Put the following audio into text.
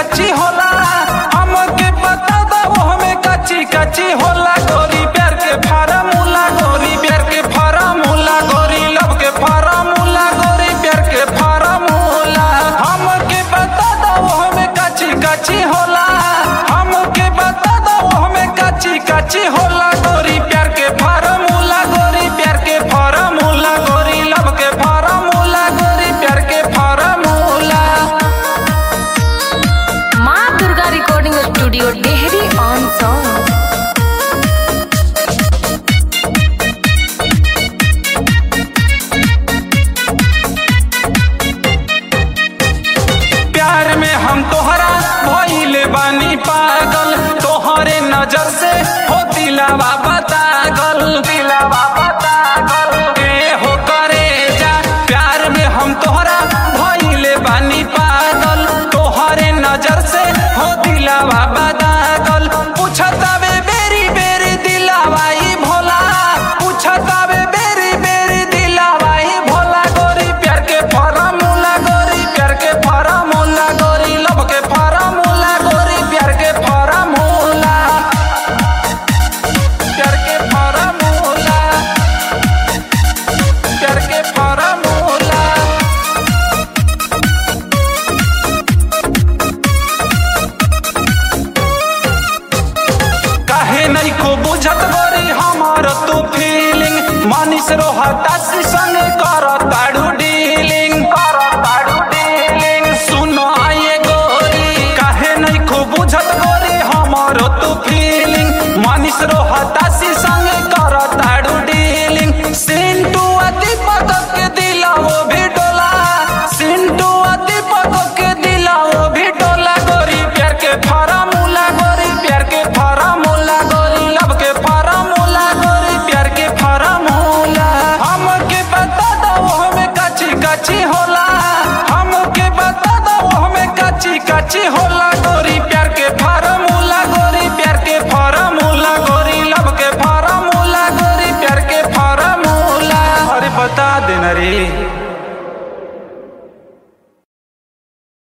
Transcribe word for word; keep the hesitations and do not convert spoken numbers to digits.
कच्ची होला, हमके बता दो हमें कच्ची कच्ची होला। गोरी प्यार के फार्मूला, गोरी प्यार के फार्मूला, गोरी लब के फार्मूला, गोरी प्यार के फार्मूला। हमके बता दो हमें कच्ची कच्ची होला, हमके बता दो हमें कच्ची कच्ची होला। गोरी प्यार के फार्मूला, गोरी प्यार के फार्मूला, गोरी लब के फार्मूला, गोरी प्यार के फार्मूला। माँ दुर्गा रिकॉर्डिंग स्टूडियो डेहरी ऑन सॉन्ग। प्यार में हम तोहरा भइले बानी पागल, तोहरे नजर से हो दिलावा बतागल, दिलावा बतागल ए हो करे जा। प्यार में हम तोहरा भइले बानी पागल, तोहरे नजर से हो दिलावा बतागल। पूछतावे बेरी बेरी दिलावा ई भोला, पूछतावे बेरी बेरी दिलावा ई भोला। गोरी प्यार के फार्मूला, गोरी प्यार के फार्मूला, गोरी लब के फार्मूला, गोरी प्यार के फार्मूला, प्यार के फार्मूला, प्यार के फार्मूला। काहे नहीं को बुझत गोरी हमार तू फीलिंग, मानिस रोहता संग कर ताड़ू डीलिंग, कर ताड़ू डीलिंग। सुनो आए गोरी, काहे नहीं को बुझत गोरी हमार तू फीलिंग, मानिस रोहता संग कर ताड़ू डीलिंग। सिंटू दीपक के दिला वो भी डोला, सिंटू दीपक के दिला वो भी डोला। गोरी प्यार के फार्मूला, गोरी प्यार के फार्मूला, गोरी लब के फार्मूला, गोरी प्यार के फार्मूला। हमके बता दो हमें कच्ची कच्ची होला, हमके बता दो हमें कच्ची कच्ची होला। गोरी